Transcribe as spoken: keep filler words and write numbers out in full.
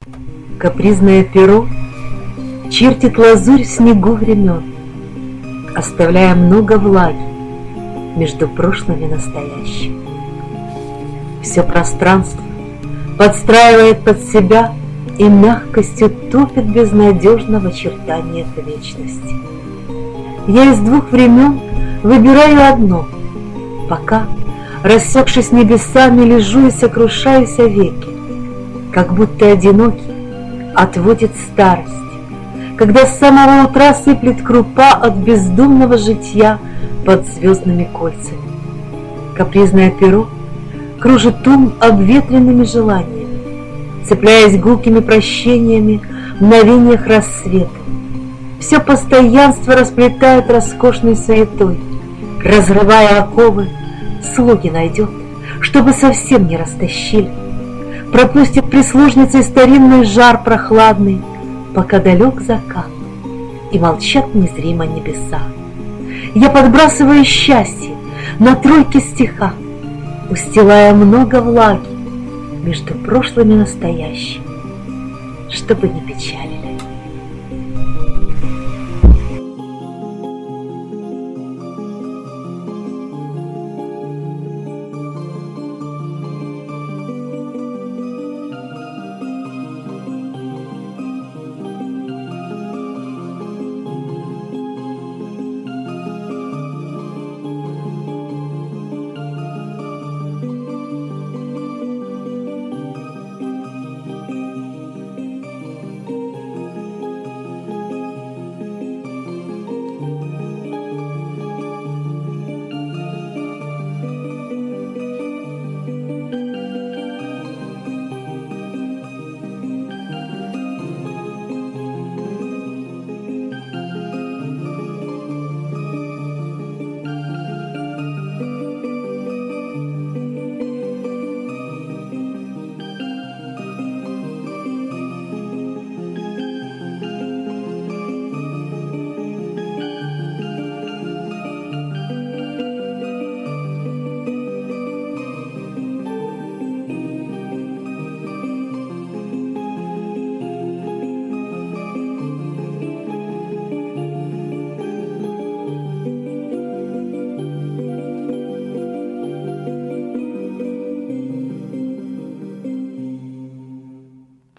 Капризное перо чертит лазурь в снегу времен, оставляя много влаги между прошлым и настоящим. Все пространство подстраивает под себя и мягкостью топит безнадежно в очертаниях вечности. Я из двух времен выбираю одно, пока, рассекшись небесами, лежу и сокрушаюсь о веки, как будто одинокий отводит старость, когда с самого утра сыплет крупа от бездумного житья под звездными кольцами. Капризное перо кружит ум обветренными желаниями, цепляясь гулкими прощениями в мгновениях рассвета. Все постоянство расплетает роскошной суетой, разрывая оковы, слуги найдет, чтобы совсем не растащили, пропустит прислужницей старинный жар прохладный, пока далек закат и молчат незримо небеса. Я подбрасываю счастье на тройке стиха, устилая много влаги между прошлым и настоящим, чтобы не печалили.